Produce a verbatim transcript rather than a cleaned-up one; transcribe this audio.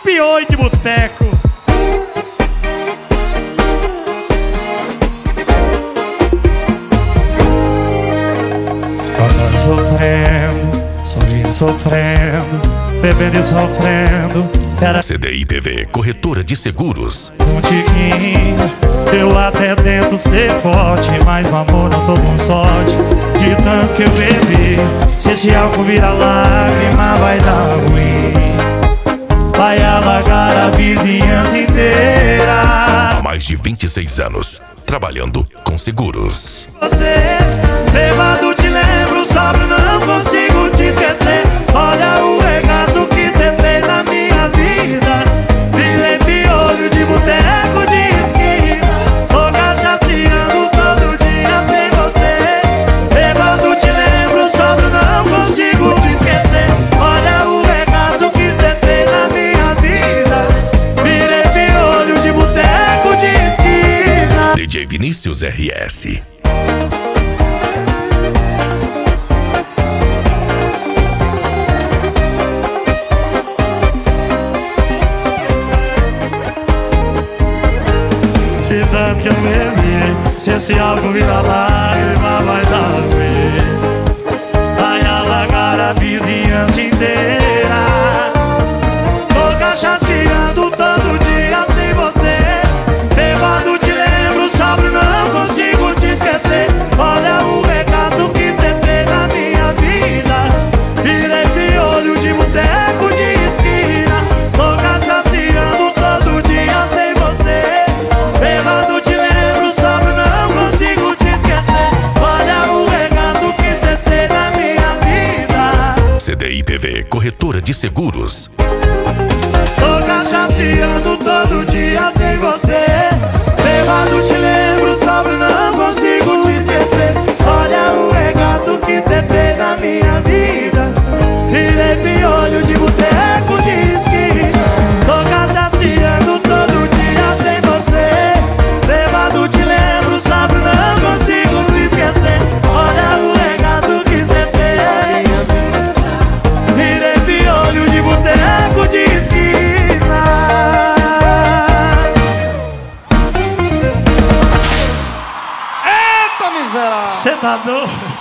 piolho de boteco. Tocando sofrendo, sorrindo sofrendo, bebendo e sofrendo. Era C D I P V, corretora de seguros. um tiquinho, eu até tento ser forte, mas no amor não tô com sorte. De tanto que eu bebi, se esse álcool vira lágrima vai dar ruim, vai alagar a vizinhança inteira. Há mais de vinte e seis anos, trabalhando com seguros. Você, bêbado te lembro, sóbrio não consigo te esquecer. Olha o regaço que cê fez na minha vida. Virei piolho de boteco de esquina, tô cachaceando todo dia sem você. Bêbado te lembro, sóbrio não consigo te esquecer. Olha o regaço que cê fez na minha vida. Virei piolho de boteco de esquina. D J Vinícius R S. De tanto que eu bebi, se esse álcool vira lágrima vai dar ruim, vai alagar a vizinhança inteira. Tô cachaceando todo dia sem você. Bêbado te lembro, sóbrio não consigo te esquecer. Olha o regaço que cê fez na minha vida. Virei piolho de boteco de esquina, tô cachaceando todo dia sem você. Bêbado te lembro, sóbrio não consigo te esquecer. Olha o regaço que cê fez na minha vida. C D I P V, corretora de seguros. Tô cachaceando todo dia sem você. Bêbado te lembro, sóbrio não consigo te esquecer. Olha o regaço que cê fez na minha vida. Virei piolho de boteco de esquina, tô cachaceando todo dia sem você. Bêbado te lembro, sóbrio não consigo te esquecer. Olha o regaço que cê fez. Virei piolho de boteco de esquina. Eita miserável! Cê tá doido?